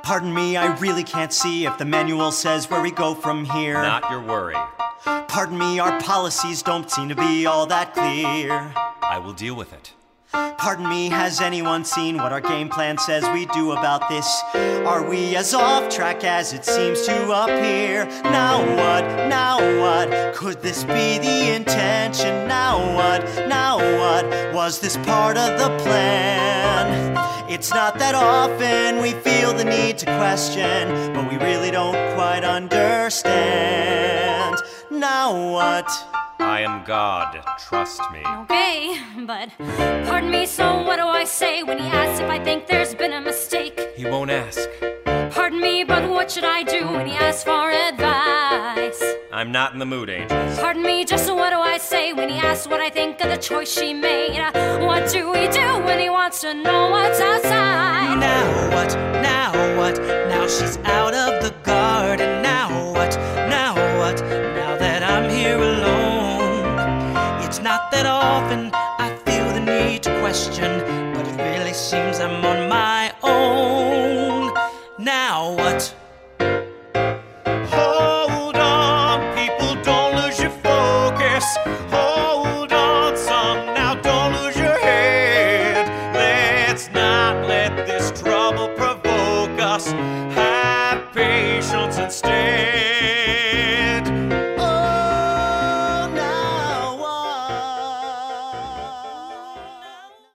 Pardon me, I really can't see if the manual says where we go from here. Not your worry. Pardon me, our policies don't seem to be all that clear. I will deal with it. Pardon me, has anyone seen what our game plan says we do about this? Are we as off track as it seems to appear? Now what? Now what? Could this be the intention? Now what? Now what? Was this part of the plan? It's not that often we feel the need to question, but we really don't quite understand. Now what? I am God, trust me. Okay, but pardon me, so what do I say when he asks if I think there's been a mistake? He won't ask. Pardon me, but what should I do when he asks for advice? I'm not in the mood, Angel. Pardon me, just what do I say when he asks what I think of the choice she made? What do we do when he wants to know what's outside? Now what? Now what? Now she's out of the garden. Now what? Now what? Now that I'm here alone. It's not that often I feel the need to question, but it really seems I'm on my own. Now what? Hold on, people, don't lose your focus. Hold on, some, now don't lose your head. Let's not let this trouble provoke us. Have patience instead.